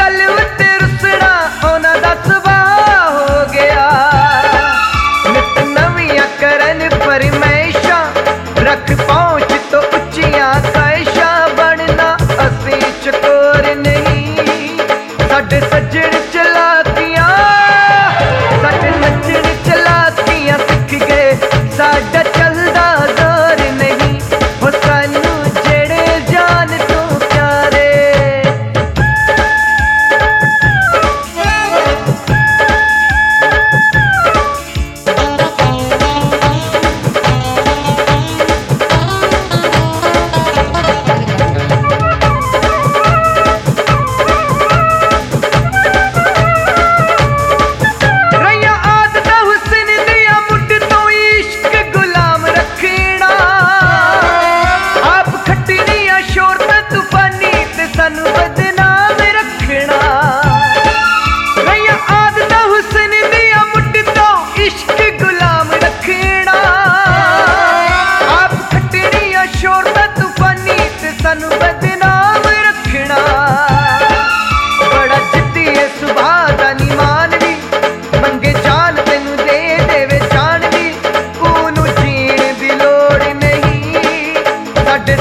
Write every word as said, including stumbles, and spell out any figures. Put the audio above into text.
गल उत्ते रुसना उन्हां दा सुभाऽ हो गया। नित नवीं करन फरमाइशां रख पहुंच तो उच्चियां ख्वाहिशां बनना असीं चकोर नहीं। साडे सज्जण चलाकियां साडे नच्चण चलाकियां सिख गए साडा चलदा जोर नहीं। हो सानू जेड़े जान तो प्यारे रैया आदत हुस्न दिया मुठ तो इश्क गुलाम रखना। आप खट्टनिया शोरत तूफानी ते सानू बदनाम रखना। रैया आदत हुस्न दिया मुठ तो इश्क गुलाम रखना। आप खट्टनिया शोरत तूफानी ते सानू बदनाम रखना। बड़ा जिद्दी है सुभाऽ दा नी मान भी मंगे जान तेनू दे देवे जान भी। ऊनू जीण दी लोड़ नहीं साडे